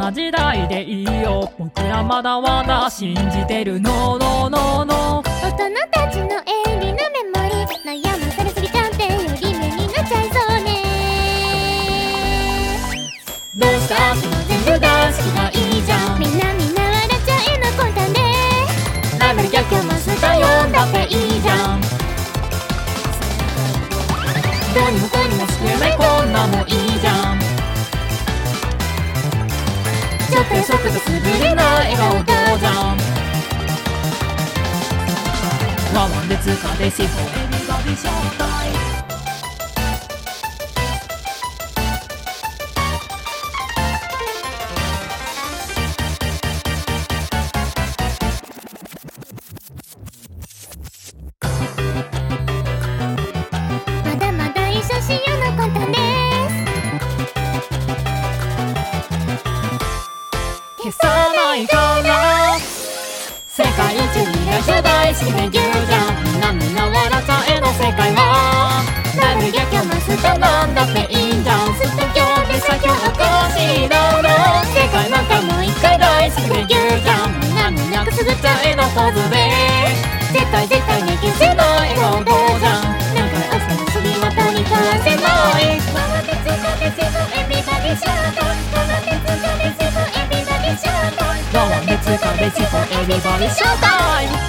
な時代でいいよ。僕らまだまだ信じてる。ノーノーノーノー。 大人たちの鋭利なメモリ悩まされすぎちゃってより目になっちゃいそうね。 どうした足も全部大好きがいいじゃん。 みんな笑っちゃえの魂胆でライブ逆マスター呼んだっていいじゃん。どうにもこうにも救えないこんなもいいじゃん。ちょっと予測と滑りな笑顔どうじゃん。ワンワンで通過でシフォンエビバディショータイム。 まだまだ一緒しようの魂胆です消さないから世界一未来初大好きで言うじゃん。みんな笑っちゃえの世界はライブ逆マスターなんだっていいじゃん。すっと今日で最強おかしいだろう。世界なんかもう一回大好きで言うじゃん。みんなくすぐっちゃえのポーズで絶対絶対に消せない笑顔どうじゃん。なんか明日の次は取り返せない。 ワンワンで通過でシフォンエビバディショータイム。ワンワンで通過でシフォンエビバディショータイム。 ワンワンで通過でシフォンエビバディショータイム。